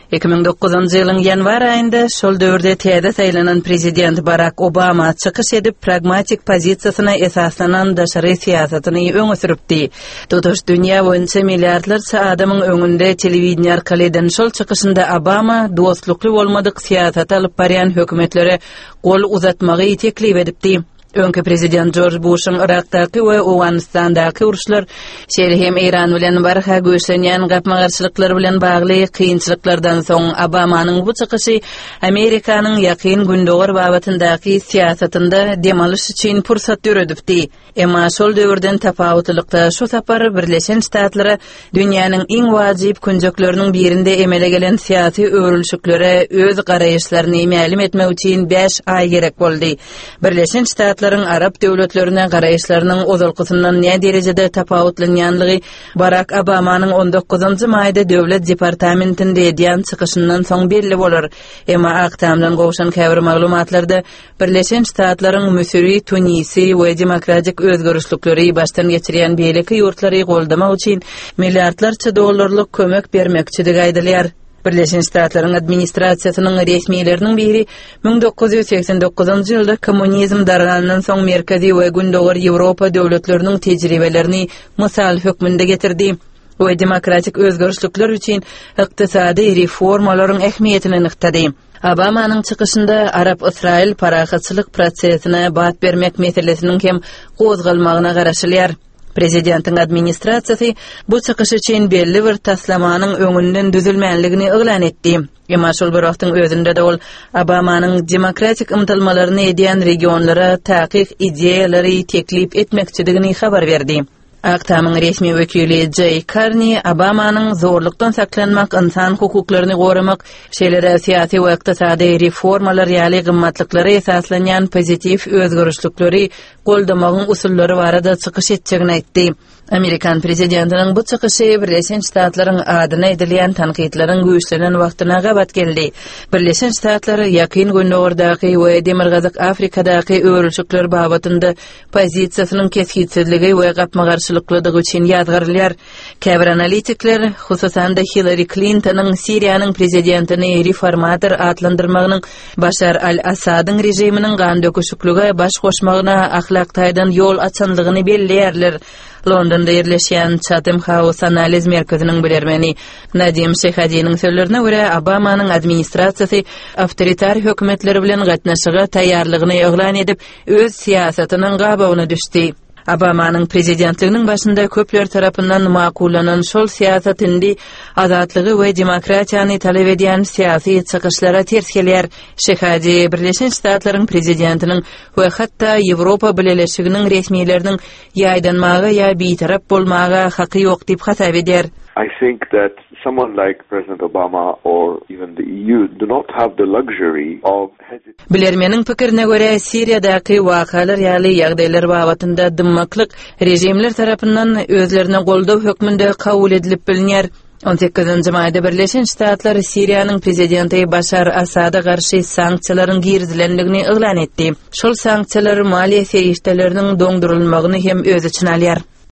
2009 ýylyň ýanwar aýynda şol döwürde täze saýlanan prezident Barack Obama çykyş edip pragmatik pozisiýasyna esaslanan daşary siýasatyny öňe süripdi. Tutuş dünýä boýunça milliardlarça adamyň öňünde telewizion arkaly eden şol çykyşynda Obama dostlukly bolmadyk siýasat alyp barýan hökümetlere gol uzatmagy teklip edipdi. Öňkü prezident George Bush'un Irakdaky we Awganistandaky uruşlar şeýle hem Iran bilen barha göçlenýän gapmagarçylyklar bilen bagly kynçylyklardan soň Obamanyň bu çykyşy Amerikanyň ýakyn gündogor babatyndaky siýasatynda demalyş üçin pursat ýöredipdi. Emma şol döwürden tapawutlykda şu sapar Birleşen Ştatlara dünýäniň iň wajyp künjekleriniň birinde emele gelen siýasy öwrülşiklere öz garaýşlaryny mälim etmek üçin 5 ay gerek boldy. Birleşen Ştatlaryň Arap döwletlerine garaýşlarynyň ozalkysyndan näme derejede tapawutlanýanlygy Barack Obamanyň 19-njy maýda döwlet departamentinde edýän çykyşyndan soň belli bolar. Emma aktamdan gowşan käbir maglumatlarda Birleşen Ştatlaryň Missouri, Tunisi we demokratik özgörüşlükleri baştan geçirýän beýleki ýurtlary goldamak üçin milliardlarça dollarlyk kömek bermekçiligi aýdylýar. Birleşen Ştatlaryň administrasiýasynyň resmiýetleriniň biri 1989-njy ýylda kommunizm daralanynyň soň merkezi we gündogor Ýewropa döwletleriniň tejribelerini mysal hökmünde getirdi. We demokratik özgörüşlükler üçin ykdysady reformalaryň ähmiýetini nyktady. Obamanyň çykyşynda Arap-Israil parahatçylyk prosesine bat bermek meselesiniň hem gozgalmagyna garaşylýar. Prezidentiň administrasiýasy bu çykyş üçin belli bir taslamanyň öňünden düzülmänligini ýylan etdi. Emma şol bir wagtyň özünde de ol Obamanyň demokratik ymtylmalaryny edýän regionlara takyk ideýalary teklip etmekçiligini habar berdi. Aktamyň resmi wekili Jay Carney Obamanyň zorlukdan saklanmak, insan hukuklaryny goramak, şeýlere syýasy we ykdysady reformalar ýaly gymmatlyklara esaslanýan pozitiv özgörüşlükleri goldamagyň usullary barada çykyş etjegini aýtdy. Amerikan prezidentiniň bu çykyşy Birleşen Ştatlaryň adyna edilýän tanqidlaryň güýçlenen wagtyna gabat geldi. Birleşen Ştatlar ýakyn gündogordaky we demirgazyk Afrikadaky öwrülşikler babatynda pozisiýasynyň keskitsizligi we gapmagarçylyklydigi üçin ýazgarylýar. Käbir analitikler, hususan da Hillary Clinton'ın Siriýanyň prezidentini reformator adlandyrmagynyň Bashar al-Asadyň rejiminiň gan döküşüklüge baş goşmagyna ahlak taýdan ýol açanlygyny belleýärler. Londonda yerleşen Chatham House analiz merkeziniň bilermeni Nadim Shehadiýanyň sözlerine görä Obamanyň administrasiýasy awtoritar hökümetleri bilen gatnaşyga taýýarlygyny ýaglan edip öz siýasatynyň gabagyna düşdi. Obamanyň prezidentliginiň başynda köpler tarapyndan makullanan şol siýasatyndy azatlygy we demokratiýany talap edýän siýasy çykyşlara ters gelýär. Şehadi Birleşen Ştatlaryň prezidentiniň we hatda Ýewropa birleşiginiň resmiýetleriniň ýaýdanmaga ýa bitarap bolmaga haky ýok diýip hasap edýär. I think that someone like President Obama or even the EU do not have the luxury of hesitating. Bilermeniň pikirine görä Siriýadaky wakalar ýaly ýagdaýlar babatynda dymmaklyk rejimler tarapyndan özlerine goldaw hökmünde kabul edilip bilinýär. 18-nji maýda Birleşen Ştatlar Siriýanyň prezidenti Bashar Asada garşy sanksiýalaryň girdilenligini ýaglan etdi. Şol sanksiýalar maliýe seýişleriniň doňdurulmagyny hem öz içine alýar.